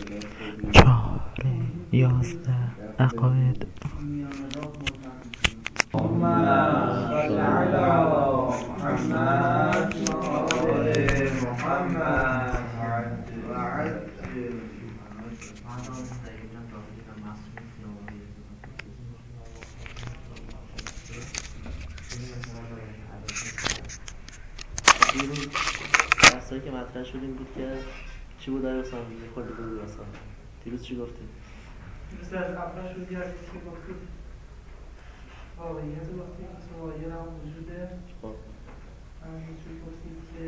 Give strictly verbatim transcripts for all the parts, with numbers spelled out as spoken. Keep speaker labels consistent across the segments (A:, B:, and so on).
A: چهار یازده عقاید.
B: دیروز بحثایی که مطرح شد این بود که چی بود آیا حسام؟ یه خورده بود حسام دیروز چی گفتیم؟
C: دیروز از اول شدی از که گفتید واقعیت گفتید که سوایل هم وجوده.
B: خب
C: همینجور گفتید که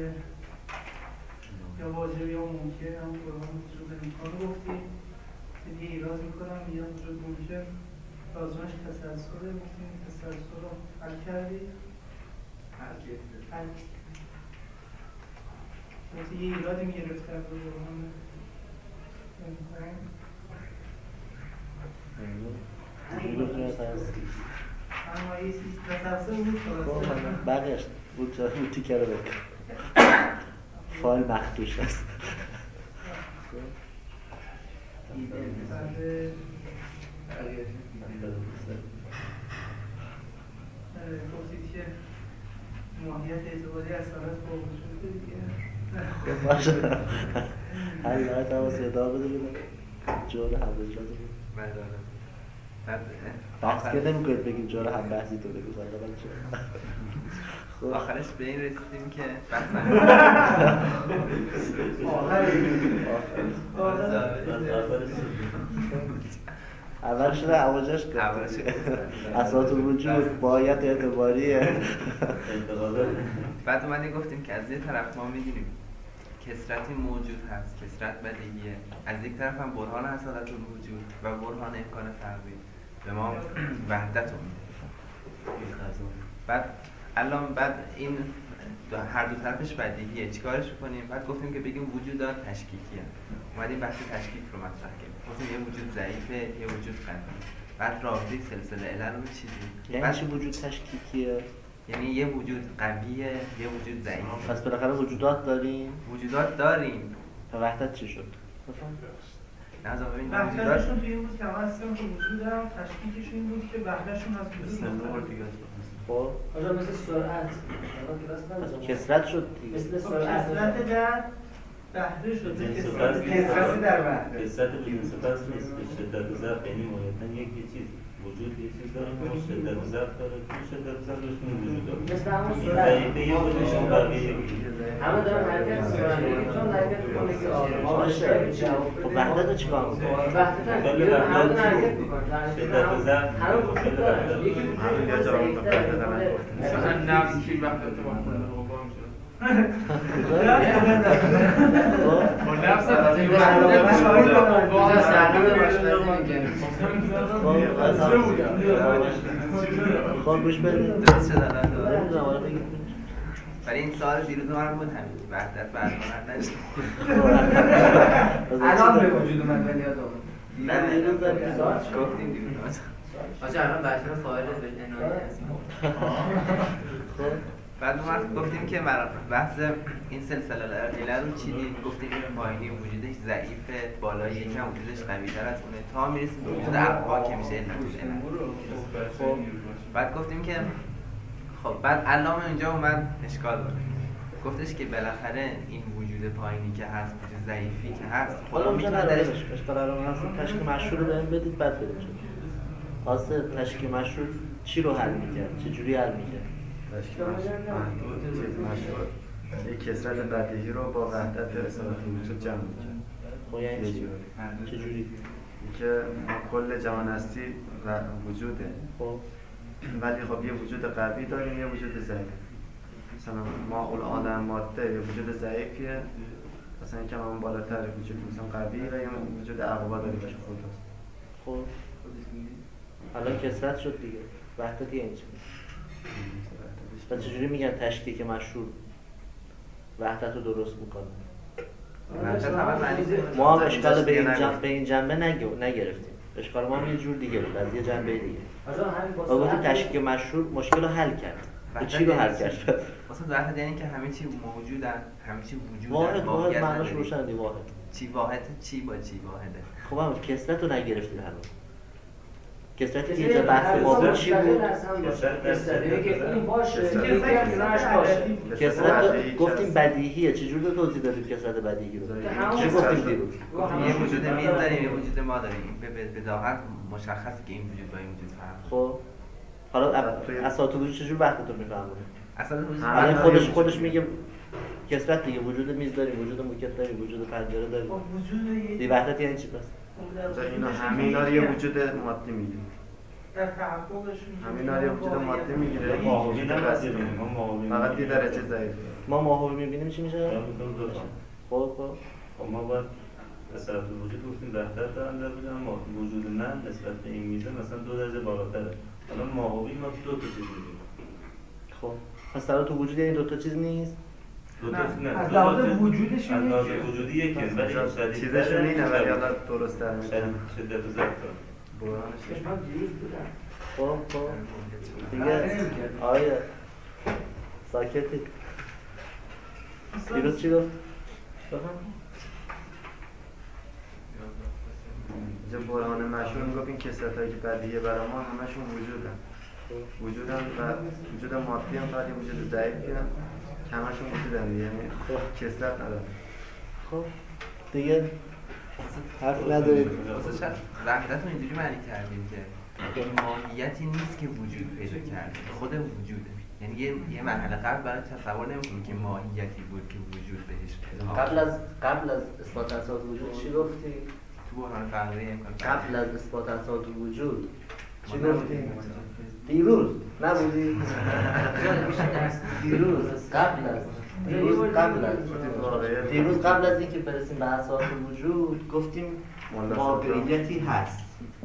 C: یا واجب یا ممکن هم قرآن وجود امکان گفتید که دیگه ایراز میکنم یا وجود ممکن لازمش تسلسله. گفتیم تسلسل رو حل کردید حل کردید مثل یه ایرادی میگرفت از روی قرآن
B: چجوری گفتیم از
C: اما یه چیز تسلسل بود خلاصه
B: بقیش بود چرا بود تیکه رو بکن فایل مخدوش هست.
C: گفتید که ماهیت اعتباری از حالت با وجود دیگه.
B: خب باشه حلایت هم واسه ادامه بده بودم جور هم اجازه بود بحث که نمی کنید بگیم جور هم بحثی تو بگو
D: خب آخرش به این رسیدیم که بحث
B: اولش رو عواجش کرد اساس الوجود باید اعتباریه.
D: بعد اومدیم گفتیم که از یه طرف ما می‌دونیم کثرتی موجود هست، کثرت بدیهیه، از یک طرف هم برهان اصالت الوجود و برهان امکان فرقی به ما وحدت رو میده. بعد الان بعد این هر دو طرفش بدیهیه، چیکارش کنیم؟ بعد گفتیم که بگیم وجودات تشکیکیه. اومدیم بحث تشکیک رو مطرح کردیم. گفتیم یه وجود ضعیفه، یه وجود قوی. بعد رابطه سلسله علل رو چیزی.
B: یعنی چی وجود تشکیکیه؟
D: یعنی یه وجود قویه، یه وجود ضعیفه.
B: پس بالاخره وجودات داریم؟
D: وجودات داریم.
B: تا وحدت چی شد؟
D: نه از ببین
C: وحدتشون توی این بود که همه هستم که وجود هم تشکیکشون این بود که وحدتشون از وجود مختلف.
B: خب
E: آجا مثل سرعت
B: کثرت شد دیگه.
E: مثل
C: کثرت در بهره شده
E: کثرت در بهره
F: کثرت بدون صفت نیست که شدت و ضعف یعنی ماهیتاً یک چیز وجود یه چیز داره که شدت و ضعف داره که شدت و ضعف داشتون وجود داره
E: مثل همون سرعت
F: ضعیفه یه خودشون بقیه
E: همه دارن حرکت میکنن چون حرکت میکنه که
B: باشه خب وحدت رو چیکار میکنه؟
E: وحدت همه دارن حرکت میکنن
F: شدت و ضعف
E: همه وجود دارن یکی وجود ضعیف‌تره
G: مثلا نفس کی وقت اتفاق میکنه با نفس
B: خب گوش بدید
D: برای این سال دیروز ما بود همین وحدت برقرار نشد.
E: الان به وجود من به یاد اومد.
B: نه دیروز داریم
D: گفتیم دیروز
E: آجا الان بچه‌ها فایل به عنوان هست.
D: بعد ما گفتیم که بحث این سلسله علل رو چیدیم، گفتیم این پایینی وجودش ضعیفه، بالایی یکم وجودش قوی‌تر از اونه تا میرسیم به وجود ابقا که میشه علت. خب بعد گفتیم که خب بعد علامه اینجا اومد اشکال داره، گفتش که بالاخره این وجود پایینی که هست، وجود ضعیفی که هست،
B: حالا میتونه درش اشکال رو هست تشکیل مشروع رو بهم بدید بعد بریم. واسه تشکیل مشروع چی رو حل می‌کرد؟ چه جوری حل می‌کرد؟
H: تشکیل مشروع یک کثرت بدیهی رو با وحدت اصالت وجود جمع می‌کرد.
B: خب یعنی چی؟ چه جوری؟
H: که کل جهان هستی و وجوده.
B: خب
H: ولی خب یه وجود قوی داریم، یه وجود ضعیف. مثلا ما اول آدم ماده یه وجود ضعیفیه، مثلا یکم اون بالاتر وجود مثلا قوی و یه وجود اقوا داریم باشه خودست.
B: خب حالا کثرت شد دیگه. وحدت یعنی چی؟ پس چجوری میگن تشکیک مشروع وحدت رو درست میکنه؟ ما هم اشکال به این جنبه, به این جنبه نگرفتیم. اشکال ما هم یه جور دیگه بود، از یه جنبه دیگه. با گفتیم تشکیک مشروع مشکل رو حل کرد. به چی رو حل کرد؟
D: مثلا وحدت یعنی که همه چی موجودن، همه چی وجودن.
B: واحد واحد معناش روشن دی واحد.
D: چی واحد چی با چی واحده.
B: خب هم کسرت رو نگرفتی هنوز. کسرتی که اینجا بحث ما بود چی بود؟
E: این باشه
B: کسرت گفتیم بدیهیه. چجور رو توضیح دادیم کسرت بدیهی رو؟ چی گفتیم دیروز؟
D: یه وجود میز داریم یه وجود ما داریم. به بداهت مشخصه که این وجود با این وجود فرق.
B: خب حالا اساس وجود چجور وقتتون میفهمونه؟
D: اصلا
B: الان خودش خودش میگه کسرت دیگه وجود میز داریم، وجود موکت داریم، وجود پنجره داریم.
C: وجود
B: دی وحدت یعنی چی پس؟
H: اینا همه اینا رو یه وجود مادی میگیره.
C: در تحققش
H: همه اینا رو یه وجود مادی میگیره.
F: ماهوی نمی‌دونیم ما ماهوی
H: فقط یه درجه ضعیف.
B: ما ماهوی میبینیم چی میشه؟ خب خب
F: خب ما باید اصالت وجود گفتیم وحدت دارن در وجود، اما وجود من نسبت به این میزه مثلا دو درجه بالاتره. حالا ماهوی ما دو تا چیز می‌بینیم.
B: خب پس در تو وجود این دو تا چیز نیست؟
F: دو تا نه
C: از لحاظ وجودش
F: از لحاظ وجودی یکیه ولی
H: چیزشون اینه ولی حالا درست در میشه.
F: شدت و ضبط داره.
H: برانش
E: من دیروز بودم
B: خب خب دیگه آیا ساکتی دیروز چی گفت؟
H: اینجا برهان مشهور میگفت این کسرتایی که بدیهیه برای ما همشون وجودن. وجودن و وجود مادی هم فقط یه وجود ضعیفی هم که همشون وجودن دیگه، یعنی کسرت نداره.
B: خب دیگه حرف ندارید.
D: وحدت رو اینجوری معنی کردیم که ماهیتی نیست که وجود پیدا کرده، خود وجوده. یعنی یه یه مرحله قبل برای تصور نمی‌کنیم که ماهیتی بود که وجود بهش پیدا.
B: قبل از قبل از اثبات اساس وجود چی گفتی؟
D: تو برهان فرقی امکان
B: قبل از اثبات اساس وجود چی گفتی؟ دیروز نبودی؟ دیروز قبل از دیروز قبل از دیروز قبل از اینکه برسیم به اساس وجود گفتیم واقعیتی هست.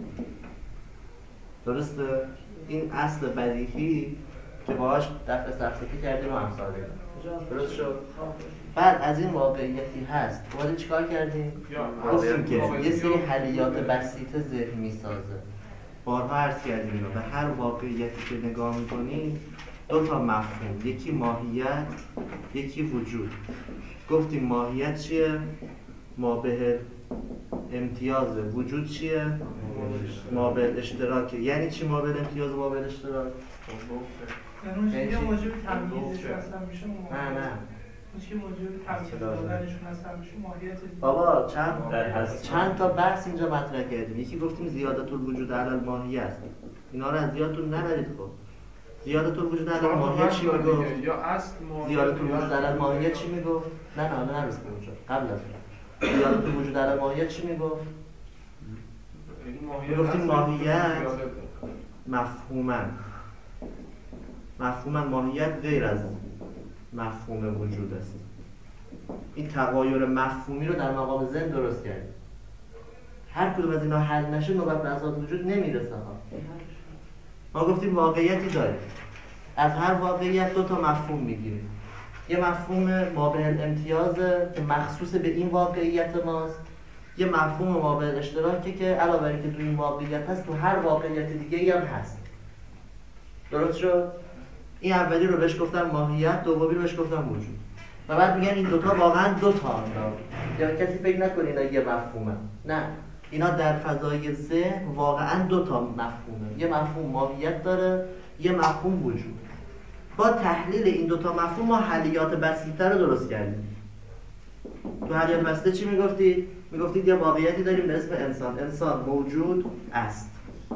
B: درسته؟ این اصل بدیهی که باهاش دفع سرسکی کردیم و امثاله درست شد؟ بعد از این واقعیتی هست باید چیکار کردیم؟ گفتیم که یه سری حلیات بسیط ذهن میسازه. بارها عرض کردیم اینو به هر واقعیتی که نگاه میکنیم دو تا مفهوم، یکی ماهیت یکی وجود. گفتیم ماهیت چیه؟ مابه امتیازه. وجود چیه؟ مابه اشتراکه. یعنی چی مابه امتیاز و مابه اشتراک؟
C: یعنی یه موجب تمییزش هستن میشه
B: نه نه
C: چی موجب تمییز دادنشون هستن میشه ماهیت.
B: بابا چند چند تا بحث اینجا مطرح کردیم. یکی گفتیم زیادت الوجود علی الماهیه است. اینا رو از یادتون نبرید. خب زیادت الوجود علی الماهیه چی میگفت؟ زیادت الوجود علی الماهیه چی میگفت؟ نه نه نه نرسیم اونجا. قبل از اون زیادت الوجود علی الماهیه چی میگفت؟ میگفتیم ماهیت مفهوما مفهوما ماهیت غیر از مفهوم وجود است. این تغایر مفهومی رو در مقام ذهن درست کردیم. هر کدوم از اینا حل نشه نوبت به اساس وجود نمیرسه ها. ما گفتیم واقعیتی داریم. از هر واقعیت دو تا مفهوم میگیریم. یه مفهوم مابع الامتیاز که مخصوص به این واقعیت ماست. یه مفهوم مابع الاشتراکی که علاوه بر اینکه تو این واقعیت هست تو هر واقعیت دیگه‌ای هم هست. درست شد؟ این اولی رو بهش گفتم ماهیت، دومی رو بهش گفتم وجود. و بعد میگن این دوتا واقعا دوتا هم یا کسی فکر نکنه اینا یه مفهومه. نه، اینا در فضای ذهن واقعا دوتا مفهومه. یه مفهوم ماهیت داره، یه مفهوم وجود. با تحلیل این دوتا مفهوم ما حلیات بسیط‌تر رو درست کردیم. تو حلیات بسیطه چی میگفتید؟ میگفتید یه واقعیتی داریم به اسم انسان. انسان موجود است.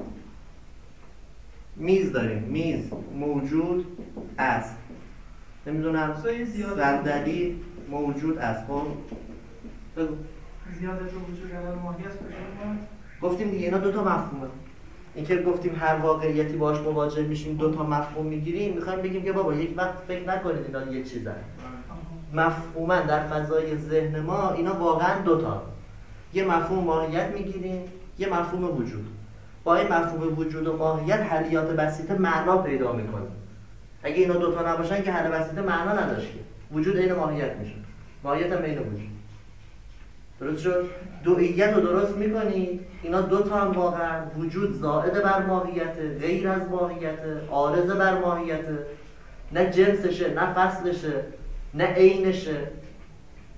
B: میز داریم. میز موجود است. نمیدونم صندلی موجود است. خب بگو
C: زیادت وجود علی ماهیت است.
B: گفتیم دیگه اینا دو تا مفهومه. اینکه گفتیم هر واقعیتی باهاش مواجه میشیم دو تا مفهوم میگیریم، میخوایم بگیم که بابا یک وقت فکر نکنید اینا یه چیزن. مفهوما در فضای ذهن ما اینا واقعا دو تا. یه مفهوم ماهیت میگیریم، یه مفهوم وجود. با این مفهوم وجود و ماهیت حلیات بسیطه معنا پیدا میکنه. اگه اینا دوتا نباشن که حل بسیطه معنا نداشت. وجود عین ماهیت میشه. ماهیت هم عین وجود. درست شد؟ دوئیت رو درست میکنی، اینا دوتا هم واقعا وجود زائد بر ماهیت، غیر از ماهیت، عارض بر ماهیت، نه جنسشه، نه فصلشه، نه عینشه.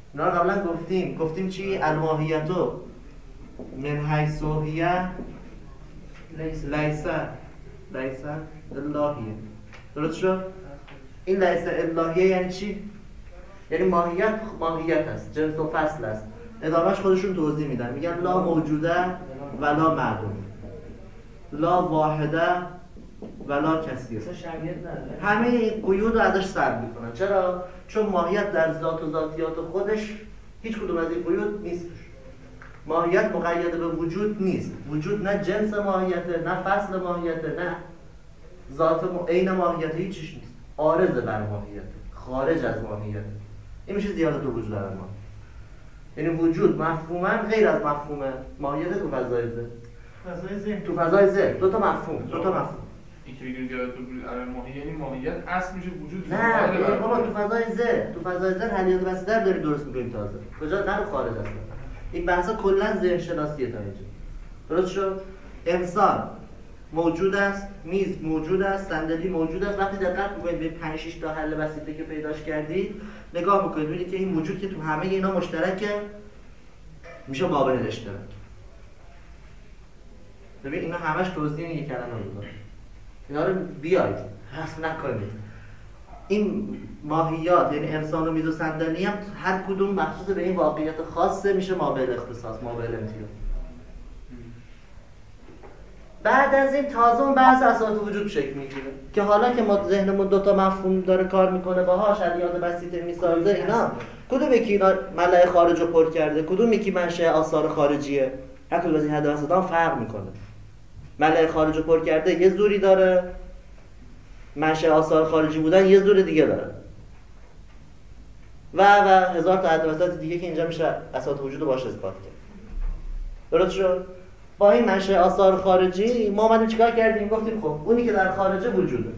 B: اینا رو قبلا گفتیم گفتیم چی؟ الماهیتو من حیث هی لیس لیس الهیه. درست شد؟ این لیس الهیه یعنی چی؟ یعنی ماهیت ماهیت است، جنس و فصل است. ادامهش خودشون توضیح میدن، میگن لا موجوده ولا معدوم، لا واحده ولا کثیر. همه این قیود رو ازش سلب میکنن. چرا؟ چون ماهیت در ذات و ذاتیات خودش هیچ کدوم از این قیود نیست. ماهیت مقید به وجود نیست. وجود نه جنس ماهیته، نه فصل ماهیته، نه ذات عین ماهیت، هیچ چیز نیست. عارض بر ماهیت، خارج از ماهیت. این میشه زیادت وجود در ما. یعنی وجود مفهوما غیر از مفهوم ماهیت تو فضای ذهن.
C: فضای ذهن
B: تو فضای ذهن دو تا مفهوم، دو تا مفهوم.
G: این که بگیم زیادت وجود در ماهیت، یعنی ماهیت اصل میشه وجود.
B: نه بابا تو فضای ذهن، تو فضای ذهن حلیات بسیطر داری درست می‌کنیم تازه. کجا نه خارج است. این بحثا کلا ذهن شناسیه تا اینجا. درست شد؟ انسان موجود است، میز موجود است، صندلی موجود است. وقتی دقت می‌کنید به پنج شش تا حل بسیطه که پیداش کردید، نگاه می‌کنید می‌بینید که این وجود که تو همه اینا مشترکه، میشه قابل اشتراک. ببین اینا همش توضیح یک کلمه بود. اینا رو بیاید حذف نکنید. این ماهیات یعنی انسان و میز و صندلی هم هر کدوم مخصوص به این واقعیت خاصه، میشه مابعد اختصاص، مابعد امتیاز. بعد از این تازه اون بحث اساس وجود شکل میگیره که حالا که ما ذهنمون دو تا مفهوم داره کار میکنه، باهاش حلیات بسیطه میسازه، اینا کدوم یکی اینا ملأ خارج رو پر کرده، کدوم یکی منشأ آثار خارجیه، هر کدوم از این حد وسطا فرق میکنه. ملأ خارج رو پر کرده یه زوری داره، منشأ آثار خارجی بودن یه زور دیگه داره، و و هزار تا حد وسط دیگه که اینجا میشه اساس وجود رو باشه اثبات کرد. درست شد؟ با این منشأ آثار خارجی ما اومدیم چیکار کردیم؟ گفتیم خب اونی که در خارجه وجوده.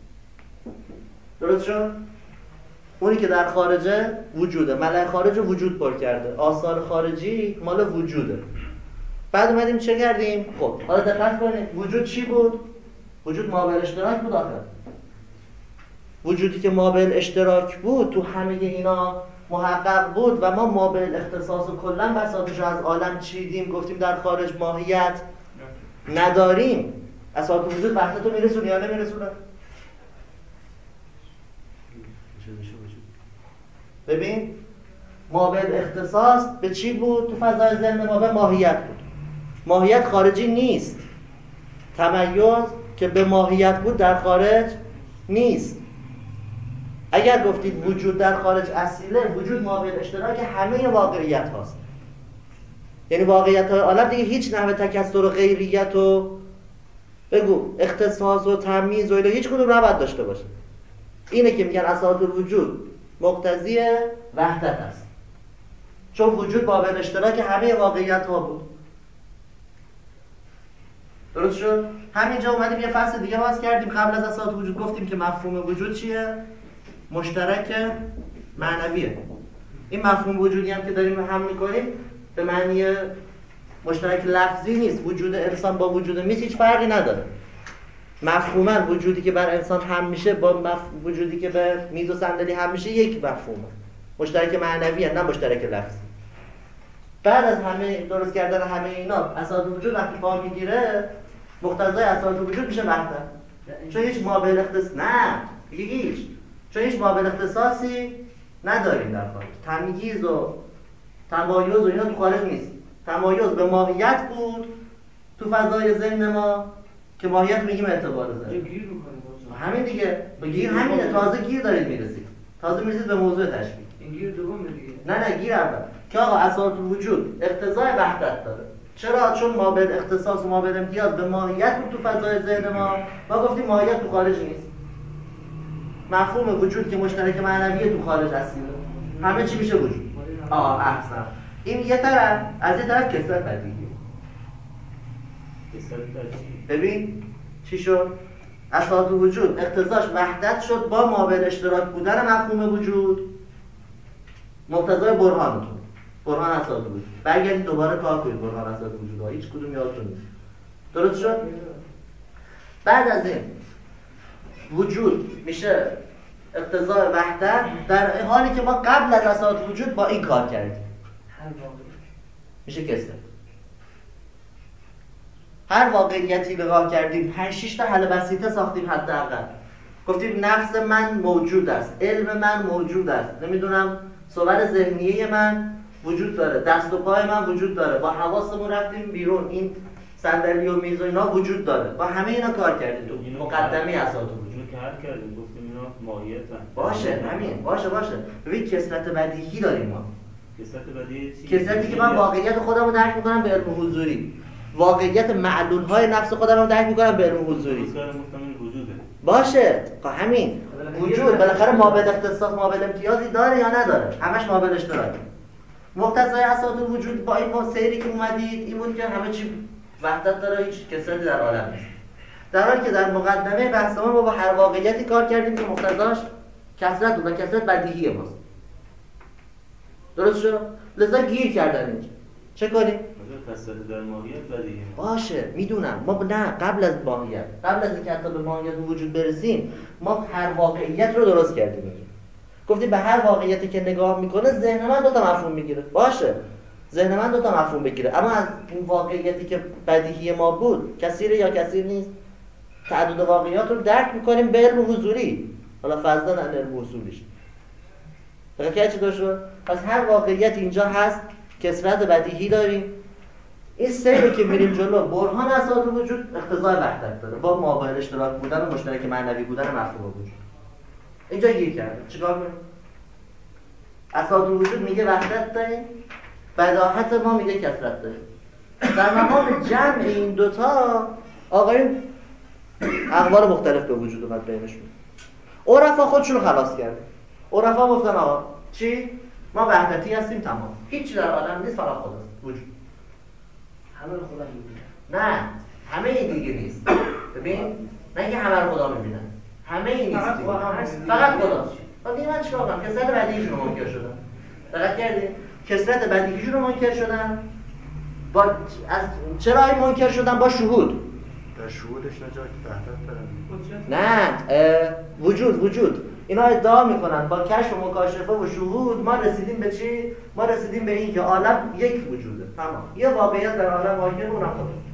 B: درست شد؟ اونی که در خارجه وجوده، ملأ خارج وجود پر کرده، آثار خارجی مال وجوده. بعد اومدیم چه کردیم؟ خب حالا دقت کنید، وجود چی بود؟ وجود مابعد اشتراک بود آخر. وجودی که مابعد اشتراک بود تو همه اینا محقق بود و ما مابعد اختصاص و کلا بساطش رو از عالم چیدیم، گفتیم در خارج ماهیت نداریم. اساس وجود وحدت رو میرسونه یا نمیرسونه؟ ببین مابعد اختصاص به چی بود؟ تو فضای ذهن ما به ماهیت بود. ماهیت خارجی نیست. تمایز که به ماهیت بود در خارج نیست. اگر گفتید وجود در خارج اصیله، وجود مابعد اشتراک همه واقعیت هاست. یعنی واقعیت های عالم دیگه هیچ نحوه تکثر و غیریت و بگو اختصاص و تمییز و اینا هیچ کدوم نباید داشته باشه. اینه که میگن اساس الوجود مقتضی وحدت است، چون وجود مابعد اشتراک همه واقعیت ها بود. درست شد؟ همینجا اومدیم یه فصل دیگه باز کردیم. قبل از اساس وجود گفتیم که مفهوم وجود چیه؟ مشترک معنویه. این مفهوم وجودی هم که داریم هم میکنیم به معنی مشترک لفظی نیست. وجود انسان با وجود میز هیچ فرقی نداره. مفهوما وجودی که بر انسان هم میشه با مف... وجودی که به میز و صندلی هم میشه یک مفهومه. مشترک معنویه نه مشترک لفظی. بعد از همه درست کردن همه اینا اساس وجود وقتی پا میگیره، مقتضای اساس وجود میشه وحدت. چون هیچ مابعد اختصاص نه هیچ چون هیچ مابعد اختصاصی نداریم در خارج. تمییز و تمایز و اینا تو خارج نیست. تمایز به ماهیت بود تو فضای ذهن ما که ماهیت میگیم اعتبار ذهن. همین دیگه بگیر همینه. تازه گیر دارید میرسید. تازه میرسید به موضوع تشبیه.
C: این گیر دومه دیگه.
B: نه نه گیر اول که آقا اساس وجود اقتضای وحدت داره. چرا؟ چون مابعد اختصاص و مابعد امتیاز به ماهیت بود تو فضای ذهن ما. ما گفتیم ماهیت تو خارج نیست. مفهوم وجود که مشترک معنویه تو خارج اصیله. همه چی میشه وجود. آه احسن. این یه طرف، از یه طرف کثرت بدیهی. ببین چی شد؟ اساس وجود اقتضاش وحدت شد با مابعد اشتراک بودن مفهوم وجود. مقتضای برهانتون. برهان اساس وجود. برگردید دوباره کار کنید برهان اساس وجود ها. هیچ کدوم یادتون نیست. درست شد؟ بعد از این وجود میشه اقتضاء وحدت در حالی که ما قبل از اساس وجود با این کار کردیم میشه کسرت. هر واقعیتی نگاه کردیم پنج شش تا حل بسیطه ساختیم حداقل. گفتیم نفس من موجود است، علم من موجود است، نمیدونم صور ذهنیه من وجود داره، دست و پای من وجود داره، با حواسمون رفتیم بیرون، این صندلی و میز و اینا وجود داره، با همه اینا کار کردیم تو مقدمه اساس وجود
F: که حل کردیم، گفتیم اینا ماهیتن.
B: باشه همین، باشه باشه. ببین کثرت بدیهی داریم ما.
F: کثرت بدیهی چی؟
B: کثرتی که من واقعیت خودم رو درک میکنم به علم حضوری، واقعیت معلول های نفس خودم رو درک میکنم به علم حضوری. باشه همین وجود بالاخره مابعد اختصاص مابعد امتیازی داره یا نداره؟ همش مابعد اشتراکی. مقتضای اساس وجود با این سیری که اومدید این بود که همه چی وحدت داره، هیچ کثرتی در عالم نیست. در حالی که در مقدمه بحث ما با هر واقعیتی کار کردیم که مقتضاش کثرت بود و کثرت بدیهی ماست. درست شد؟ لذا گیر کردن اینجا. چه کنیم؟
F: کثرت در ماهیت بدیهی
B: باشه میدونم. ما نه قبل از ماهیت، قبل از اینکه حتی به ماهیت وجود برسیم، ما هر واقعیت رو درست کردیم اینجا. گفتیم به هر واقعیتی که نگاه میکنه ذهن من دو تا مفهوم میگیره. باشه ذهن من دو تا مفهوم بگیره، اما از این واقعیتی که بدیهی ما بود کثیره یا کثیر نیست، تعدد واقعیات رو درک میکنیم به علم حضوری، حالا فضلا عن علم حضوریش. دقیقاً چی داشت؟ پس هر واقعیت اینجا هست، کثرت بدیهی داریم. این سیری که میریم جلو برهان اساس وجود اقتضای وحدت داره با مابعد اشتراک بودن و مشترک معنوی بودن مفهوم وجود. اینجا گیر کرده. چیکار کنیم؟ اساس وجود میگه وحدت داریم، بداهت ما میگه کثرت داریم. در مقام جمع این دوتا آقایون اقوال مختلف به وجود اومد بینشون. عرفا خودشون رو خلاص کرده. عرفا گفتن آقا چی؟ ما وحدتی هستیم تمام. هیچی در عالم نیست، فقط خداست. وجود.
C: همه رو خدا میبینن.
B: نه، همه این دیگه نیست. ببین، نه اینکه همه رو خدا میبینن. همه این نیست. فقط خداست. بعد دیگه من چیکار کنم؟ کثرت بدیهیشون رو منکر شدن. دقت کردین؟ کثرت بدیهیشون رو منکر شدن. با از چرا این منکر شدن؟ با شهود.
H: در شهودش نجات وحدت داره.
B: نه، وجود وجود. اینا ادعا میکنن با کشف و مکاشفه و شهود ما رسیدیم به چی؟ ما رسیدیم به این که عالم یک وجوده. تمام. یه واقعیت در عالم واقعه اونم خودش.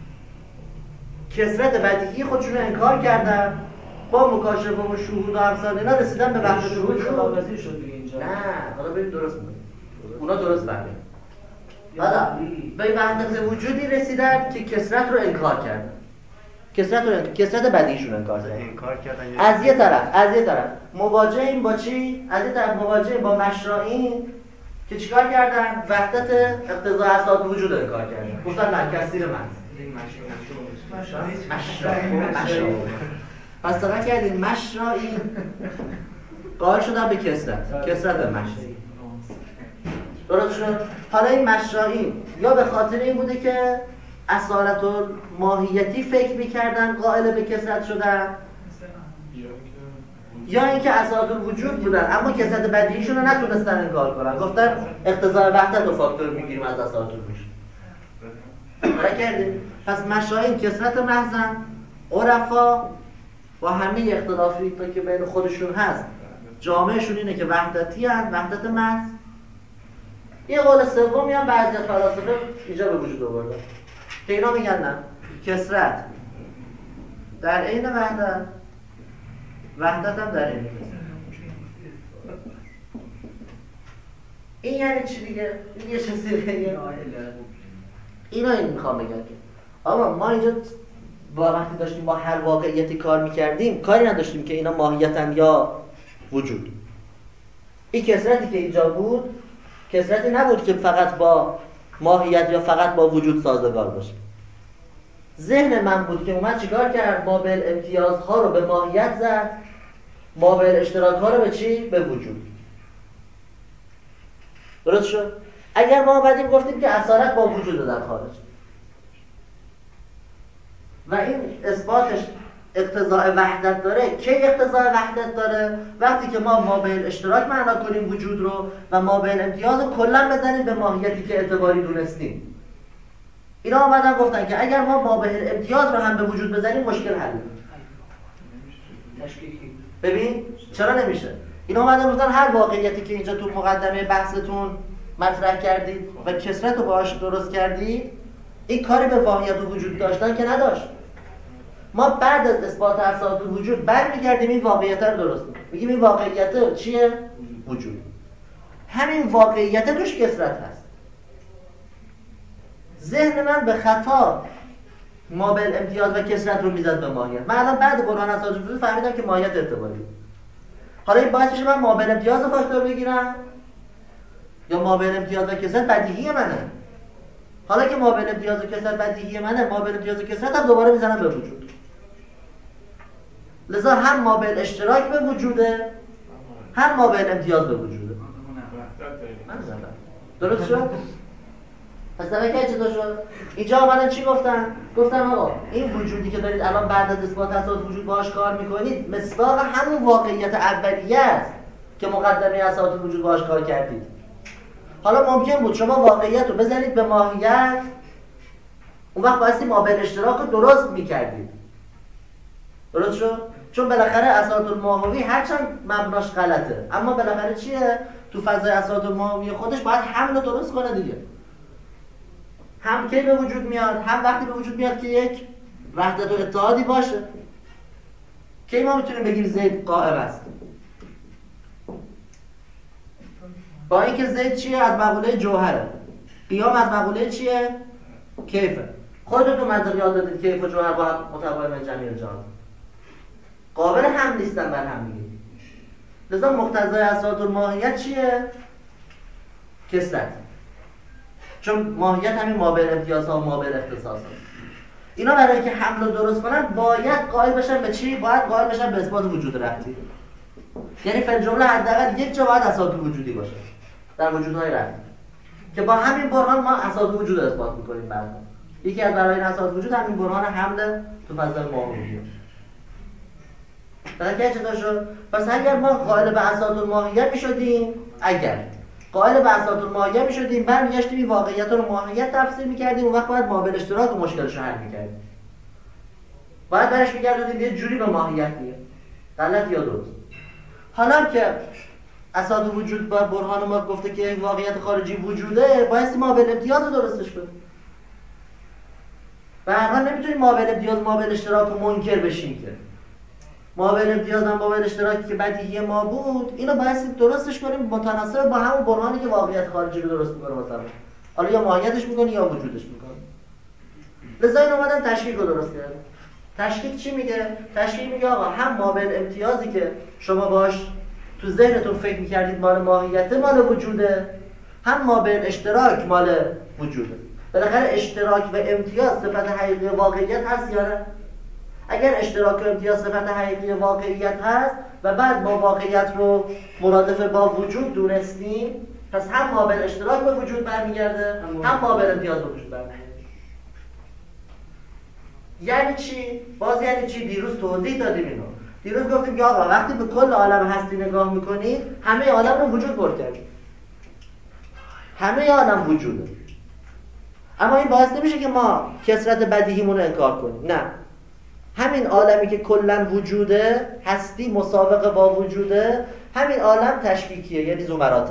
B: کثرت بدیهی خودشون رو انکار کردن، با مکاشفه و شهود و امثال اینا رسیدن به وحدت وجود.
C: خداوندی شد دیگه اینجا.
B: نه، حالا ببین درست میگه. اونا درست فهمیدن. حالا به وحدت وجودی رسیدن که کثرت رو انکار کردن. کثرت رو کثرت بدیهیشون انکار کردن.
H: انکار کردن
B: از یه طرف، از یه طرف مواجهیم با چی؟ از یه طرف مواجهیم با مشرعین که چیکار کردن؟ وحدت اقتضای اساس وجود رو انکار کردن. گفتن نه کثیر من. مشرعین. پس دقت کردین مشرعین قائل شدن به کثرت، کثرت مشرعین. درست شد؟ حالا این مشرعین یا به خاطر این بوده که اصالت و ماهیتی فکر میکردن قائل به کثرت شدن، یا اینکه اصالت وجود بودن اما کثرت بدیهیشون رو نتونستن انکار کنن، گفتن اقتضای وحدت رو فاکتور میگیریم از اصالت وجود. برای کردیم پس مشاهین کثرت محضن، عرفا با همه اختلافی که بین خودشون هست جامعهشون اینه که وحدتی هست، وحدت محض. یه قول سومی هم بعضی از فلاسفه اینجا به وجود آوردن که اینا میگن نه، کثرت در عین وحدت، وحدت هم در عین کثرت. این یعنی چی دیگه؟ این یه چیزی دیگه. اینا این میخوام بگم که آقا ما اینجا با وقتی داشتیم با هر واقعیتی کار میکردیم کاری نداشتیم که اینا ماهیتن یا وجود. این کثرتی که اینجا بود کثرتی نبود که فقط با ماهیت یا فقط با وجود سازگار باشه. ذهن من بود که اومد چیکار کرد؟ مابعد امتیازها رو به ماهیت زد، مابعد اشتراکها رو به چی؟ به وجود. درست شد؟ اگر ما بعدیم گفتیم که اصالت با وجود در خارج و این اثباتش اقتضاء وحدت داره، کی اقتضاء وحدت داره؟ وقتی که ما مابعد اشتراک معنا کنیم وجود رو و مابعد امتیاز رو کلا بزنیم به ماهیتی که اعتباری دونستیم. اینا اومدن گفتن که اگر ما مابعد امتیاز رو هم به وجود بزنیم مشکل حل. ببین چرا نمیشه؟ اینا اومدن گفتن هر واقعیتی که اینجا تو مقدمه بحثتون مطرح کردید و کسرت رو باهاش درست کردید، این کاری به واقعیت و وجود داشتن که نداشت. ما بعد از اثبات اساس الوجود برمیگردیم این واقعیت رو درست می‌کنیم. میگیم این واقعیت چیه؟ وجود. همین واقعیت توش کسرت هست. ذهن من به خطا مابل امتیاز و کسرت رو میزد به ماهیت. من الان بعد برهان اساس الوجود فهمیدم که ماهیت ارتباطی. حالا این باعث میشه من مابل امتیاز رو فاکتور بگیرم یا مابل امتیاز و کسرت بدیهی منه. حالا که مابل امتیاز و کسرت بدیهی منه، مابل امتیاز و کسرت هم دوباره میزنم به وجود. لذا هم مابل اشتراک به وجوده، هم مابل امتیاز به وجوده. من زدم. درست شد؟ پس در که چطور شد؟ اینجا آمدن چی گفتن؟ گفتن آقا این وجودی که دارید الان بعد از اثبات اساس وجود باهاش کار میکنید مصداق همون واقعیت اولیه است که مقدمه اساس وجود باهاش کار کردید. حالا ممکن بود شما واقعیت رو بزنید به ماهیت، اون وقت بایستی مابل اشتراک رو درست میکردید. درست شد؟ چون بالاخره اساس الماهوی هرچند مبناش غلطه، اما بالاخره چیه؟ تو فضای اساس الماهوی خودش باید حمل رو درست کنه دیگه. هم کی به وجود میاد؟ هم وقتی به وجود میاد که یک وحدت و اتحادی باشه. کی ما میتونیم بگیم زید قائم است؟ با اینکه زید چیه؟ از مقوله جوهره. قیام از مقوله چیه؟ کیفه. خودتون تو منطق یاد دادید کیف و جوهر با هم متقابل جمعی جهان قابل هم نیستن بر هم دیگه. لذا مقتضای اساس الماهیت چیه؟ کسرت. چون ماهیت همین مابل امتیازها و مابل اختصاص هست. اینا برای اینکه حمل رو درست کنن باید قائل بشن به چی؟ باید قائل بشن به اثبات وجود ربطی. یعنی فی الجمله حداقل یک جا باید اساس وجودی باشه در وجودهای ربطی که با همین برهان ما اساس وجود اثبات می‌کنیم. بعد یکی از برای اساس وجود همین برهان حمل تو فضای ماهویه. درک چطور شد؟ پس اگر ما قائل به اساس الماهیت می‌شدیم، اگر قائل به اساس الماهیت می‌شدیم، برمیگشتیم این واقعیت رو ماهیت تفسیر می‌کردیم، اون وقت باید مابل اشتراک و مشکلش رو حل می‌کردیم. باید برش می‌گردیم یه جوری به ماهیت دیگه. غلط یا درست؟ حالا که اساس وجود با برهان ما گفته که این واقعیت خارجی وجوده، باید مابل امتیاز رو درستش کنیم. و هر حال نمیتونیم مابل امتیاز مابل اشتراک رو منکر بشیم که مابل امتیاز هم مابل اشتراکی که بدیهی ما بود، اینو باید درستش کنیم متناسب با همون برهانی که واقعیت خارجی رو درست میکنه. مثلا حالا یا ماهیتش میکنه یا وجودش میکنه. لذا این اومدن تشکیک رو درست کردن. تشکیک چی میگه؟ تشکیک میگه آقا هم مابل امتیازی که شما باش تو ذهنتون فکر میکردید مال ماهیت مال وجوده، هم مابل اشتراک مال وجوده. بالاخره اشتراک و امتیاز صفت حقیقی واقعیت هست یا نه؟ اگر اشتراک و امتیاز صفت حقیقی واقعیت هست و بعد ما واقعیت رو مرادف با وجود دونستیم، پس هم مابل اشتراک به وجود برمیگرده، هم مابل امتیاز به وجود برمیگرده. یعنی چی؟ باز یعنی چی؟ دیروز توضیح دادیم اینو. دیروز گفتیم که آقا وقتی به کل عالم هستی نگاه میکنید، همه عالم رو وجود پر کرد. همه عالم وجوده. اما این باعث نمیشه که ما کثرت بدیهیمون رو انکار کنیم. نه. همین عالمی که کلا وجوده، هستی مسابقه با وجوده، همین عالم تشکیکیه، یعنی ذو مراتب.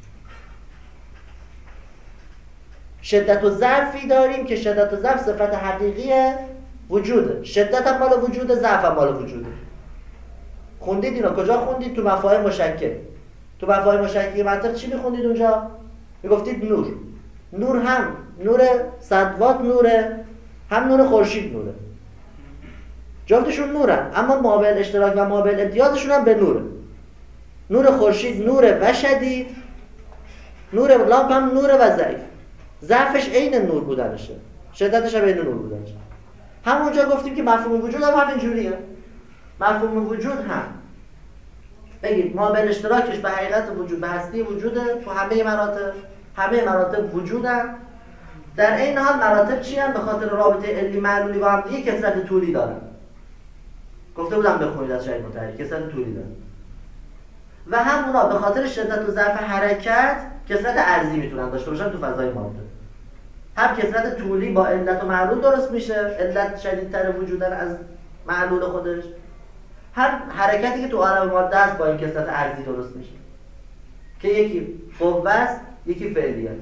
B: شدت و ضعفی داریم که شدت و ضعف صفت حقیقی وجوده. شدت هم مال وجوده، ضعف هم مال وجوده. خوندید اینا؟ کجا خوندید؟ تو مفاهیم مشکل. تو مفاهیم مشکل منطق چی میخوندید اونجا؟ میگفتید نور. نور هم نور صد وات نوره، هم نور خورشید نوره. جفتشون نورن، اما مابل اشتراک و مابل امتیازشون هم به نوره. نور خورشید نوره و شدید، نور لامپ هم نوره و ضعیف. ضعفش عین نور بودنشه، شدتش هم عین نور بودنشه. همونجا گفتیم که مفهوم وجود هم همین جوریه. مفهوم وجود هم بگید مابل اشتراکش به حقیقت وجود، به هستی وجوده، تو همه مراتب، همه مراتب وجودن. در این حال مراتب چی هم؟ به خاطر رابطه علی معلولی با هم دیگه کثرت طولی دارن. گفته بودم بخونید از شاید متحری کثرت طولی دارن. و هم اونا به خاطر شدت و ضعف حرکت کثرت عرضی میتونن داشته باشن تو فضای ماده. هم کثرت طولی با علت و معلول درست میشه، علت شدیدتر وجودن از معلول خودش، هر حرکتی که تو عالم ماده است با این کثرت ارزی درست میشه که یکی قوه است یکی فعلیت.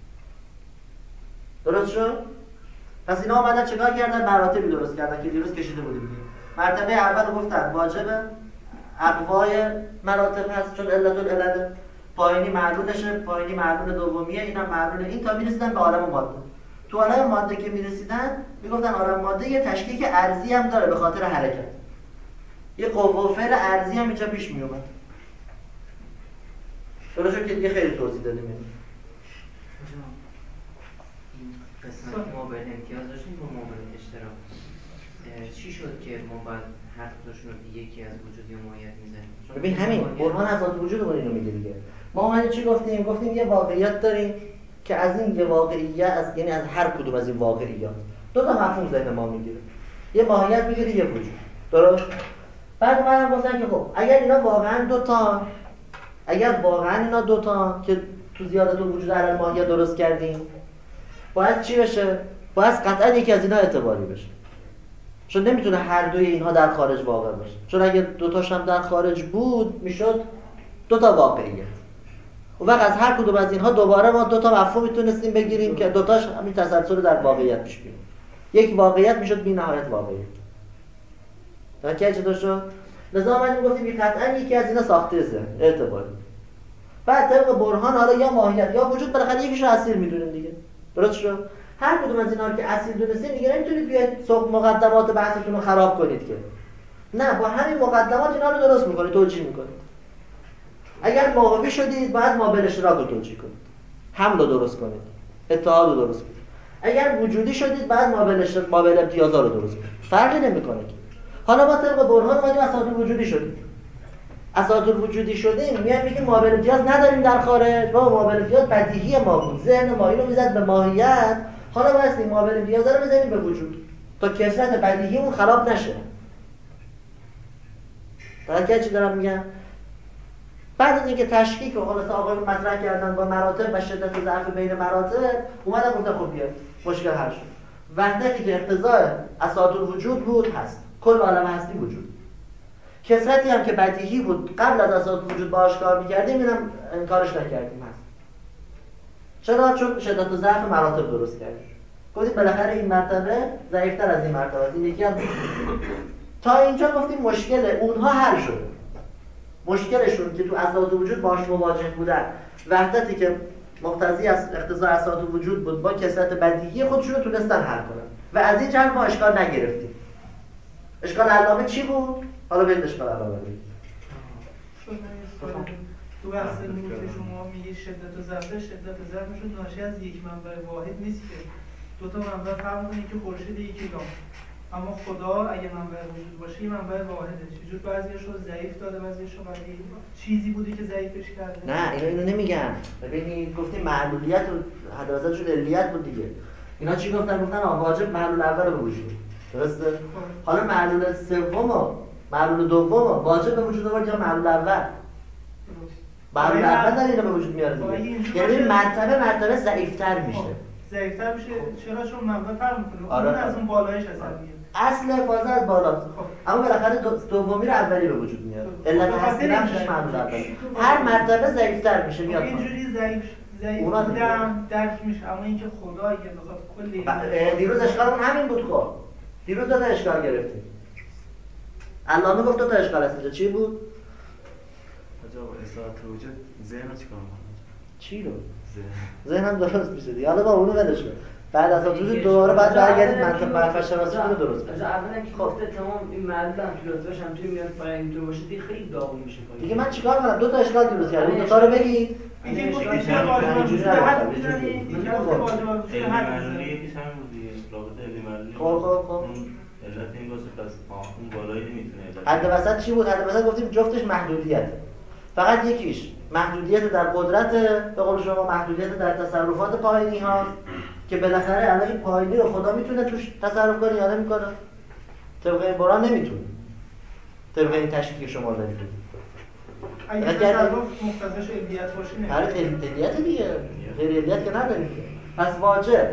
B: درست شد؟ پس اینا اومدن چیکار کردن؟ مراتبی درست کردن که دیروز کشیده بودیم. مرتبه اول گفتن واجبه، اقوای مراتب هست چون علت العلل، پایینی معلولشه، پایینی معلول دومیه، اینا معلول این، تا میرسیدن به عالم ماده. تو عالم ماده که میرسیدن میگفتن عالم ماده یه تشکیک ارزی هم داره به خاطر حرکت، یه قوه و فعل ارزی هم اینجا پیش میومد. درست شد که دیگه خیلی توضیح دادیم. این
E: قسمت ما به امتیاز داشتیم با ما به اشتراک چی شد که ما باید هر دوشون رو یکی از وجود یا ماهیت میزنیم؟
B: ببین همین برهان از ذات وجود اینو میگه دیگه. ما اومدیم چی گفتیم؟ گفتیم یه واقعیت داریم که از این یه واقعیت از یعنی از هر کدوم از این واقعیات دو تا مفهوم ذهن ما میگیره. یه ماهیت میگیره یه وجود. درست؟ بعد منم گفتم که خب اگر اینا واقعا دو تا اگر واقعا اینا دو تا که تو زیادت وجود علل ماهیت درست کردیم باید چی بشه؟ باید قطعا یکی از اینا اعتباری بشه. چون نمیتونه هر دوی اینها در خارج واقع باشه. چون اگه دو تاش هم در خارج بود میشد دو تا واقعیت. و وقت از هر کدوم از اینها دوباره ما دو تا مفهوم میتونستیم بگیریم که دو تاش همین تسلسل در واقعیت پیش بیاد. یک واقعیت میشد بی‌نهایت واقعیت. تا که چطور شد؟ لذا ما گفتیم که قطعا یکی از اینا ساخته ذهن اعتباری. بعد طبق برهان حالا یا ماهیت یا وجود بالاخره یکیشو اصیل میدونیم دیگه. درست شد؟ هر کدوم از اینا رو که اصیل دونستین دیگه نمیتونید بیاید صبح مقدمات بحثتون رو خراب کنید که. نه، با همین مقدمات اینا رو درست میکنید، توجیه میکنید. اگر ماهوی شدید باید مابل اشتراک رو توجیه کنید. حمل رو درست کنید. اتحاد رو درست کنید. اگر وجودی شدید باید مابل اشتراک مابل امتیازها رو درست کنید. فرقی نمیکنه که. حالا ما طبق برهان اومدیم اساطیر وجودی شدیم. اساطیر وجودی شدیم میایم میگیم مابل امتیاز نداریم در خارج. با مابل امتیاز بدیهی ما بود. ذهن ما اینو میزد به ماهیت. حالا باید این مابل امتیاز رو بزنیم به وجود تا کثرت بدیهیمون خراب نشه. درک چی دارم میگم؟ بعد از اینکه تشکیک رو خلاص آقایون مطرح کردن با مراتب و شدت و ضعف بین مراتب، اومدن گفتن خب بیا مشکل حل شد. وحدتی که اقتضای اساطیر وجود بود هست. کل عالم هستی وجود. کثرتی هم که بدیهی بود قبل از اساطیر وجود باهاش کار می‌کردیم، اینم کارش نکردیم هست. چرا؟ چون شدت و ضعف مراتب درست کردیم. گفتیم بالاخره این مرتبه ضعیف‌تر از این مرتبه است. این یکی از تا اینجا گفتیم مشکل اونها حل شده. مشکلشون که تو اساطیر وجود باهاش مواجه بودن، وحدتی که مقتضی از اقتضای اساطیر وجود بود با کثرت بدیهی خودشون رو تونستن حل کنن و از این جهت ما اشکال نگرفتیم. اشکال علامه چی بود؟ حالا برید اشکال علامه بگید.
C: تو بحث نور که شما میگید شدت و ضعف، شدت و ضعفشون ناشی از یک منبع واحد نیست که دو تا منبع فرق کنه که خورشید یکی دام. اما خدا اگه منبع وجود باشه این منبع واحده. چجور بعضیش رو ضعیف داده، بعضیش رو قوی؟ چیزی بوده که ضعیفش کرده؟
B: نه اینو اینو نمیگن. ببینید گفتیم معلولیت و حداثتشون علیت بود دیگه. اینا چی گفتن؟ گفتن آ واجب معلول اول به وجود. درسته؟ حالا معلول سوم و معلول دوم واجب به وجود آورد یا معلول اول؟ معلول اول در اینو به وجود میاره دیگه. یعنی مرتبه مرتبه ضعیف‌تر میشه.
C: ضعیف‌تر میشه چرا؟ چون منبع فرق میکنه.
B: آره
C: اون از اون بالایش اثر میگیره.
B: اصل فاز از بالاست. اما بالاخره دومی رو اولی به وجود میاد. علت هستی نمیشه معلول اولی. هر مرتبه ضعیف‌تر میشه میاد.
C: اینجوری ضعیف ضعیف بودن درک میشه. اما اینکه خدا اگه بخواد کلی
B: دیروز اشکالمون همین بود خب. دیروز دو تا اشکال گرفتیم. علامه گفت دو تا اشکال هست اینجا. چی بود؟
H: آجا اساطیر وجود ذهن رو چیکار کنه؟
B: چی رو؟
H: ذهن.
B: ذهنم درست میشه دیگه. حالا با اونو ولش کن. بعد از وجود دوباره بعد برگردید منطق معرفت شناسی رو درست کنید.
E: اولا که گفته تمام این معلول هم توی لطفش هم توی میاد برای اینطور باشه دیگه خیلی داغون میشه.
B: دیگه من چیکار کنم؟ دو تا اشکال دیروز کردم. دو تا رو بگید.
C: میگه گفتید چرا واجب وجود حد میزنید؟ دیگه واجب وجود حد میزنید.
F: یکیش همین بود دیگه. رابطه علی معلولی.
B: خب خب خب.
F: علت این باشه پس اون بالایی نمیتونه
B: علت. حد وسط چی بود؟ حد وسط گفتیم جفتش محدودیت. فقط یکیش محدودیت در قدرت، به قول شما محدودیت در تصرفات پایینی هاست که بالاخره الان این پایینی رو خدا میتونه توش تصرف کنه یا نمیکنه؟ طبق این برهان نمیتونه. طبق این تشکیک شما دارید.
C: اگه تصرف مقتضیش علیت باشه نمیشه.
B: هر علیت دیگه. غیر علیت که نداریم. پس واجب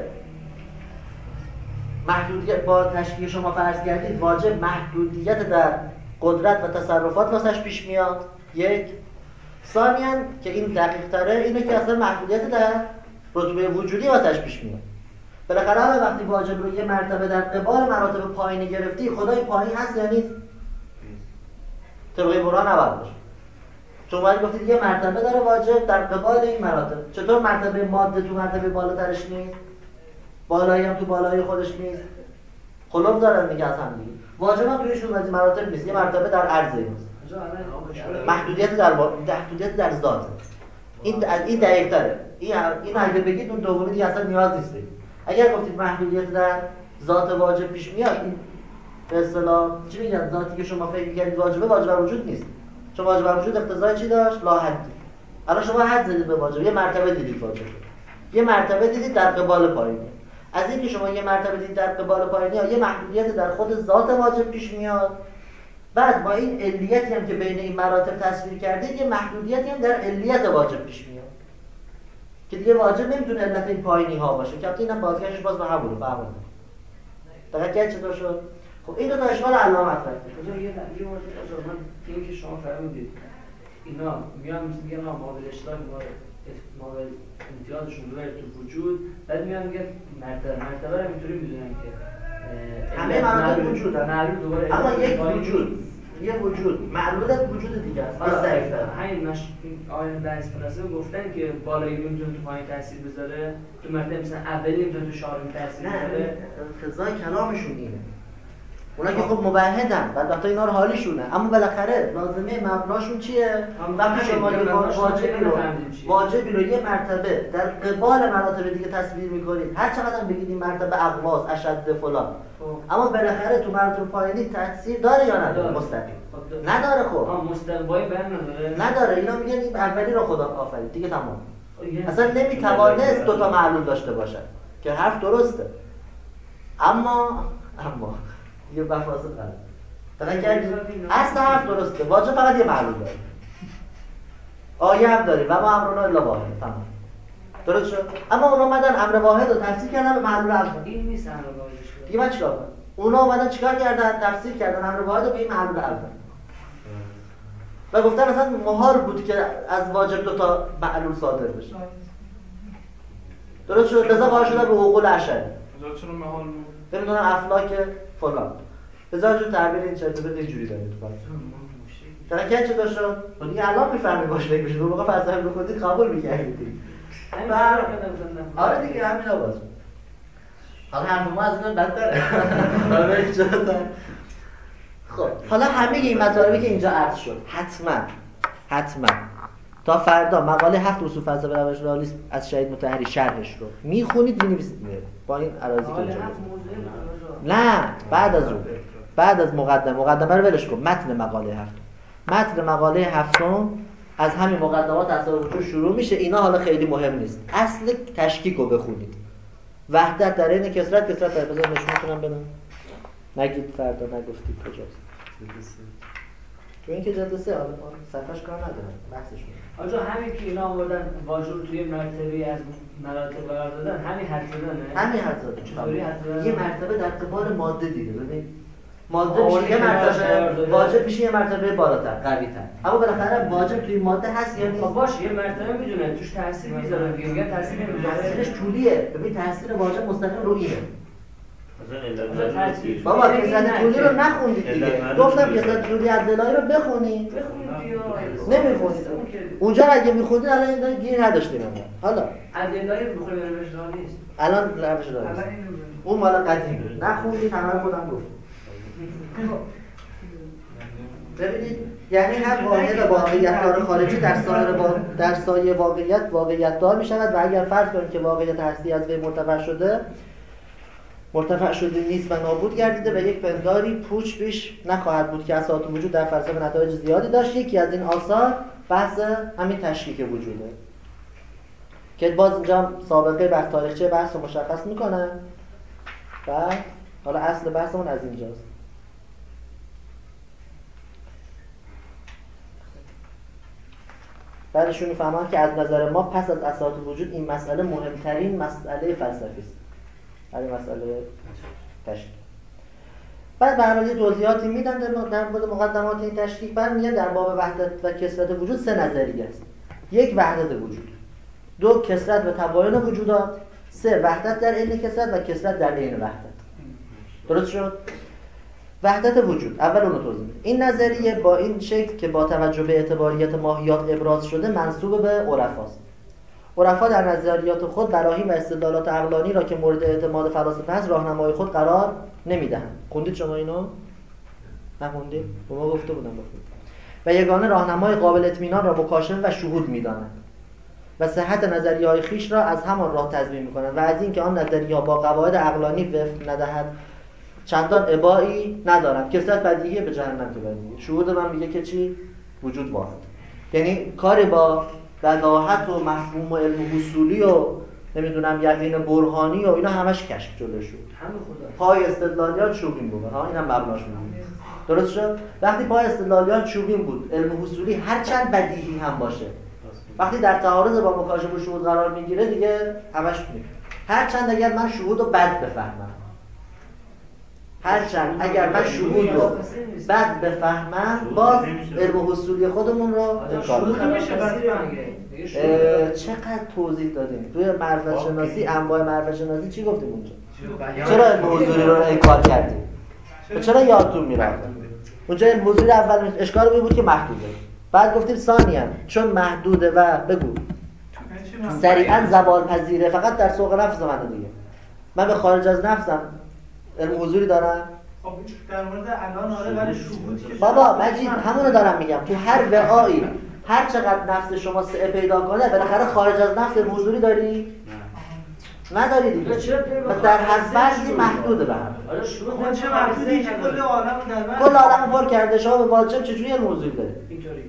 B: محدودیت با تشکیک شما فرض کردید واجب محدودیت در قدرت و تصرفات واسش پیش میاد. یک ثانیاً که این دقیق تره اینه که اصلا محدودیت در رتبه وجودی واسش پیش میاد. بالاخره وقتی واجب رو یه مرتبه در قبال مراتب پایینی گرفتی، خدای پایین هست یا نیست؟ طبقه برا نباید باشه. چون باید گفتید یه مرتبه داره واجب در قبال این مراتب. چطور مرتبه ماده تو مرتبه بالاترش نیست؟ بالایی هم تو بالای خودش نیست؟ خلاف دارن میگه از هم دیگه. واجب هم تویشون از این مراتب نیست. یه مرتبه در عرض نیست. محدودیت در محدودیت در ذات. این این دقیق تره. این این اگه بگید اون دومی دیگه اصلا نیاز نیست بگید. اگر گفتید محدودیت در ذات واجب پیش میاد، این به اصطلاح چی میگن؟ ذاتی که شما فکر می‌کردید واجبه، واجب وجود نیست. چون واجب وجود اقتضای چی داشت؟ لا حد. الان شما حد زدید به واجب، یه مرتبه دیدید واجب. یه مرتبه دیدید در قبال پایینی. از اینکه شما یه مرتبه دیدید در قبال پایینی یا یه محدودیت در خود ذات واجب پیش میاد، بعد با این علیتی هم که بین این مراتب تصویر کردید، یه محدودیتی هم در علیت واجب پیش میاد که دیگه واجب نمیتونه علت این پایینی ها باشه. که البته اینم بازگشتش باز به همونه. فهمیدید؟ دقیقاً که چطور شد؟ خب این دو تا اشکال علامت مطرح
I: کجا یه یه مورد اجازه من این که شما فرمودید اینا میان میگن ما مقابل اشتراک مقابل امتیازشون رو تو وجود، بعد میان میگن مرتبه مرتبه رو اینطوری میدونن که
B: همه مراتب وجود
I: معلول دوباره
B: اما یک وجود یه وجود معلولت وجود دیگه است. بس ضعیف‌تر.
I: همین مش آیه درس فلسفه گفتن که بالایی نمیتونه تو پایین تاثیر بذاره، تو مرتبه مثلا اولی نمیتونه تو چهارمی تاثیر بذاره.
B: اقتضای کلامشون اینه. اونا که خب مبهدن، بعد اینا رو حالیشونه، اما بالاخره لازمه مبناشون چیه؟ وقتی شما یه واجبی رو واجبی رو یه مرتبه در قبال مراتب دیگه تصویر می‌کنید، هر چقدر هم بگید این مرتبه اقواس اشد فلان، اما بالاخره تو مراتب پایینی تاثیر داره یا نداره؟ مستقیم نداره. خب
I: ها مستقبای بیان نداره
B: نداره. اینا میگن این اولی رو خدا آفرید دیگه، تمام. اصلا نمیتوانست دو تا معلول داشته باشد که حرف درسته، اما اما یه بفاصل غلط. دقیقاً کردید اصل حرف درسته. واجب فقط یه معلول داره. آیه هم داریم و ما امرنا الا واحد. تمام. درست شد؟ اما اونا اومدن امر واحد رو تفسیر کردن به معلول اول.
I: این نیست امر واحدش.
B: دیگه من چیکار کنم؟ اونا اومدن چیکار کردن؟ تفسیر کردن امر واحد رو به این معلول اول. و گفتن اصلا محال بود که از واجب دو تا معلول صادر بشه. درست شد؟ لذا قائل شدن به حقوق اشعری.
G: چرا محال بود؟
B: نمیدونم افلاک فلان. هزار جور تعبیر این چرت و پرت اینجوری داره تو فلسفه. در که چه داشت؟ خب دیگه الان میفهمی باش فکر بشه. اون موقع فلسفه رو خودت قبول می‌کردی. آره دیگه همینا باز. حالا حرف ما از اینا بدتره. آره چرا؟ خب حالا همه این مطالبی که اینجا عرض شد حتما حتما تا فردا مقاله هفت اصول فلسفه روش رئالیسم از شهید مطهری شرحش رو میخونید می‌نویسید میره با این اراضی که اینجا نه بعد از اون بعد از مقدمه مقدمه رو ولش کن. متن مقاله هفتم متن مقاله هفتم از همین مقدمات اصل وجود شروع میشه. اینا حالا خیلی مهم نیست. اصل تشکیک رو بخونید. وحدت در این کثرت کثرت در بذار نشون میتونم بدم. نگید فردا نگفتید کجاست. تو این که جلد سه حالا صفحش کار ندارم بحثش میکنم.
I: آجا همین که اینا آوردن واژه رو توی مرتبه از مراتب قرار دادن همین حد زدنه.
B: همین حد زدن.
I: چطوری حد زدن؟
B: یه مرتبه در قبال ماده دیگه. ببین ماده میشه یه مرتبه واجب میشه یه مرتبه بالاتر قوی‌تر. اما بالاخره واجب توی ماده هست یا نیست؟
I: خب باشه یه مرتبه میدونه توش تاثیر میذاره دیگه. میگن تاثیر نمیذاره.
B: تاثیرش طولیه. ببین تاثیر واجب مستقیم رو اینه.
F: مثلا
B: بابا کسرت طولی رو نخوندید دیگه. گفتم کسرت طولی از دلایی رو بخونید. نمیخونید. اونجا اگه میخوندید الان این گیر نداشتیم. حالا
I: از دلایی رو بخونید روش راه نیست.
B: الان روش راه نیست. اون مال قدیمی. نخوندید همه خودم گفت. ببینید یعنی هر واحد واقعیت دار خارجی در سایر با... در سایه واقعیت واقعیت دار می شود و اگر فرض کنیم که واقعیت هستی از وی مرتفع شده مرتفع شده نیست و نابود گردیده و یک پنداری پوچ بیش نخواهد بود که اساسات وجود در فلسفه نتایج زیادی داشت. یکی از این آثار بحث همین تشکیک وجوده که باز اینجا سابقه بحث تاریخچه بحث رو مشخص میکنن و حالا اصل بحثمون از اینجاست. بعدشون میفهمن که از نظر ما پس از اساسات وجود این مسئله مهمترین مسئله فلسفی است. همین مسئله تشکیک. بعد به هر حال توضیحاتی میدن در مورد مقدمات این تشریح. بعد میگه در باب وحدت و کثرت وجود سه نظریه است. یک وحدت وجود، دو کثرت و تباین وجودات، سه وحدت در عین کثرت و کثرت در عین وحدت. درست شد؟ وحدت وجود اول اون رو توضیح میده. این نظریه با این شکل که با توجه به اعتباریت ماهیات ابراز شده منسوب به عرفاست. عرفا در نظریات خود براهین و استدلالات عقلانی را که مورد اعتماد فلاسفه هست راهنمای خود قرار نمیدهند. خوندید شما اینو؟ نخوندید؟ به ما گفته بودم بخونید. و یگانه راهنمای قابل اطمینان را مکاشفه و شهود می‌دانند و صحت نظریه‌های خیش را از همان راه تضمین می‌کنند و از اینکه آن نظریه‌ها با قواعد عقلانی وفق ندهد چندان ابایی ندارند. کثرت بدیهی به جهنم که بدیهی. شهود من میگه که چی؟ وجود واحد. یعنی کاری با بداهت و مفهوم و علم حصولی و نمیدونم یقین برهانی و اینا همش کشف جلوش شد. پای استدلالیات چوبین بود. ها اینم مبناش بود. درست شد؟ وقتی پای استدلالیات چوبین بود، علم حصولی هر چند بدیهی هم باشه، وقتی در تعارض با مکاشفه و شهود قرار میگیره دیگه همش میگه. هر چند اگر من شهود رو بد بفهمم، هر چند اگر من شهود رو بد بفهمم، باز علم حصولی خودمون رو انکار می‌کنیم. چقدر توضیح دادیم توی معرفت شناسی، انواع معرفت شناسی چی گفتیم اونجا؟ چرا علم حضوری رو انکار کردیم؟ چرا یادتون میره؟ اونجا علم حضوری اول اشکال بود که محدوده، بعد گفتیم ثانیاً چون محدوده و بگو سریعا زوال پذیره فقط در سوق نفس من دیگه. من به خارج از نفسم علم حضوری دارم.
C: خب در مورد الان آره ولی شهود که
B: بابا مجید همونو دارم میگم، تو هر وعایی هر چقدر نفس شما سعه پیدا کنه بالاخره خارج از نفس علم حضوری داری؟ نداری دیگه. و در هر فرضی محدوده به هم.
C: آره شهود چه محدودی که کل عالم در من
B: کل عالم پر کرده، شما به واجب چجوری علم حضوری داری؟
C: اینطوری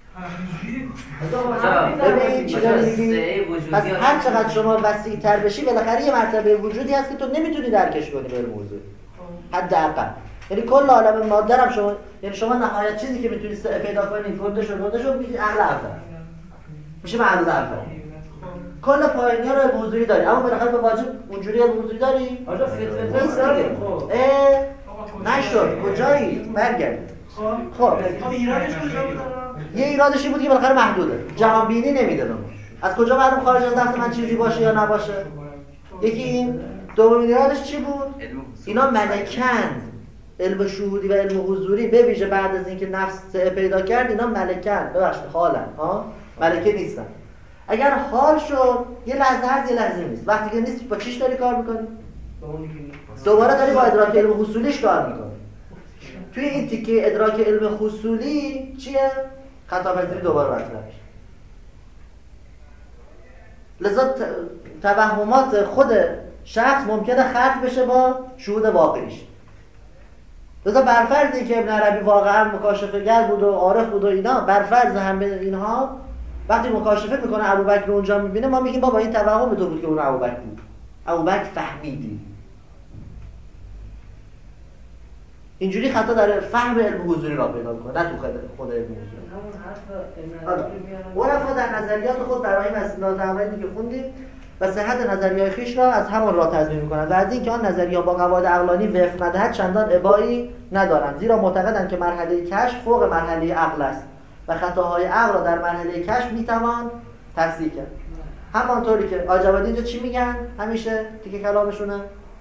B: ببین چی داری میگی؟ پس هر چقدر شما وسیع تر بشی بالاخره یه مرتبه وجودی هست که تو نمیتونی درکش کنی به علم حضوری. حداقل یعنی کل عالم ماده هم شما، یعنی شما نهایت چیزی که میتونی پیدا کنی فرد شو فرد شو میگی عقل اول میشه معلوم اول. کل پایینی ها رو علم حضوری داری اما بالاخره به واجب اونجوری علم حضوری داری؟
I: آجا فطرت نیست دیگه.
B: اه نشد کجایی؟ برگرد. خب
C: ایرادش کجا بود؟
B: یه ایرادشی بود که بالاخره محدوده، جهان بینی نمیده بهمون. از کجا معلوم خارج از دست من چیزی باشه یا نباشه؟ یکی این. دومین ایرادش چی بود؟ اینا ملکن، علم شهودی و علم حضوری به ویژه بعد از اینکه نفس پیدا کرد اینا ملکن، ببخشید حالن، ها ملکه نیستن. اگر حال شد یه لحظه هست یه لحظه نیست. وقتی که نیست با چیش داری کار میکنی؟ دوباره داری با ادراک علم حصولیش کار میکنی. توی این تیکه ادراک علم حصولی چیه؟ خطاپذیری دوباره مطرح میشه. لذا توهمات خود شخص ممکنه خلط بشه با شهود واقعیش. لذا برفرض این که ابن عربی واقعا مکاشفه گر بود و عارف بود و اینا، برفرض همه اینها وقتی مکاشفه میکنه ابوبکر رو اونجا میبینه ما میگیم بابا این توهم تو بود که اون ابوبکر بود. ابوبکر فهمیدی. اینجوری خطا در فهم علم حضوری را پیدا میکنه، نه تو خود علم حضوری. عرفا در نظریات خود برای استدلال عقلانی که خوندیم و صحت نظریه‌های خویش را از همان راه تضمین می‌کنند و از اینکه آن نظریه‌ها با قواعد عقلانی وفق ندهد چندان ابایی ندارند، زیرا معتقدند که مرحله کشف فوق مرحله عقل است و خطاهای عقل را در مرحله کشف میتوان تصحیح کرد. همانطوری که آجابادی اینجا چی میگن همیشه دیگه کلامشونه؟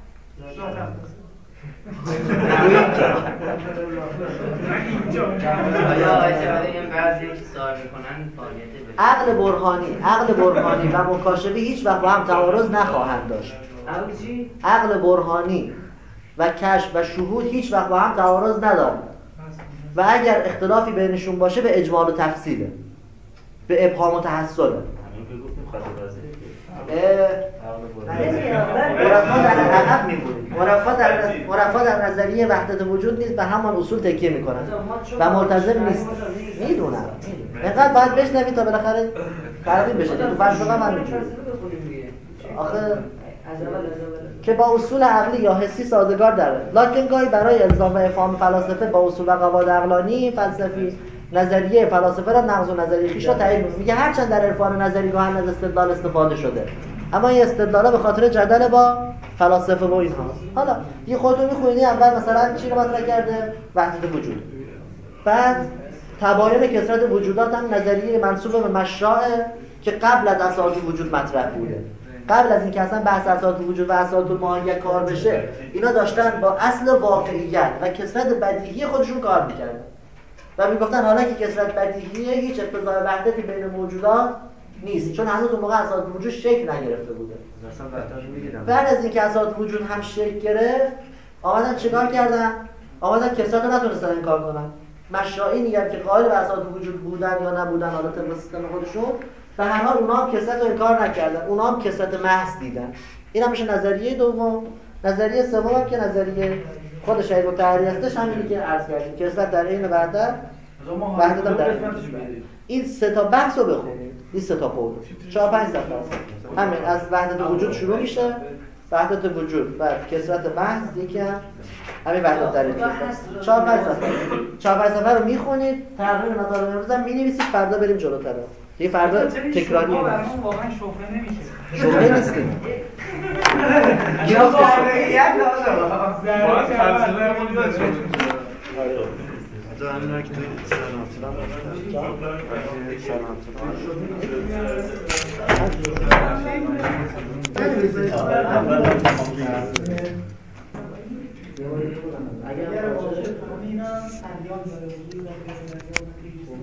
E: آیا آجابادی این بعضی که سوال میکنن فعالیت
B: عقل برهانی، عقل برهانی و مکاشفه هیچ وقت با هم تعارض نخواهند داشت.
I: عقل چی؟
B: عقل برهانی و کشف و شهود هیچ وقت با هم تعارض ندارند و اگر اختلافی بینشون باشه به اجمال و تفصیله، به ابهام و تحصله.
F: همین که گفتیم خطاپذیری.
B: عرفا در عقب می‌بودیم. عرفا در عرفا در نظریه وحدت وجود نیست، به همان اصول تکیه می‌کنن و ملتزم نیست. میدونم. اینقدر باید بشنوید تا بالاخره ترغیب بشه. تو فلسفه هم اینجوریه. آخه که با اصول عقلی یا حسی سازگار داره، لکن گاهی برای الزام و افهام فلاسفه با اصول و قواعد عقلانی فلسفی نظریه فلاسفه را نقض و نظریه خویش را تایید می‌کنه. میگه هرچند در عرفان نظری گاهن از استدلال استفاده شده اما این استدلالا به خاطر جدل با فلاسفه و اینهاست. حالا یه خودتون می‌خونید اول مثلا چی رو مطرح کرده؟ وحدت وجود. بعد تباین کثرت وجودات هم نظریه منسوب به مشراعه که قبل از اساس وجود مطرح بوده. قبل از اینکه اصلا بحث اساس وجود و اساس الماهیت کار بشه، اینا داشتن با اصل واقعیت و کثرت بدیهی خودشون کار می‌کردن. و میگفتن حالا که کثرت بدیهیه هیچ اقتضای وحدتی بین موجودات نیست، چون هنوز اون موقع اساس وجود شکل نگرفته بوده.
H: اصلا وحدت میگیرن.
B: بعد از اینکه اساس وجود هم شکل گرفت، آمدن چیکار کردن؟ آمدن کثرت رو نتونستن انکار کنن. مشراعی میگن که قائل به اساس وجود بودن یا نبودن حالا طبق سیستم خودشون، و هر حال اونا هم کثرت رو انکار نکردن، اونا هم کثرت محض دیدن. این هم میشه نظریه دوم. نظریه سوم هم که نظریه خود شهید مطهری هستش، همینی که عرض کردیم، کثرت در عین وحدت، وحدت هم در عین. این سه تا بحث رو بخونید، این سه تا قول چهار پنج صفحه است. همین از وحدت وجود شروع میشه، وحدت وجود و کثرت محض، یکی هم همین وحدت در عین. چهار پنج صفحه چهار پنج صفحه رو میخونید، تقریر مطالب امروز هم مینویسید، فردا بریم جلوتر. یه فردا تکراری
C: شما برامون واقعا شوخه نمیشه.
B: شوخه نیستیم.
C: یا واقعیت داره.
G: باید فلسفه رو دیدن شد.
H: تو همین که توی سلام
B: اگر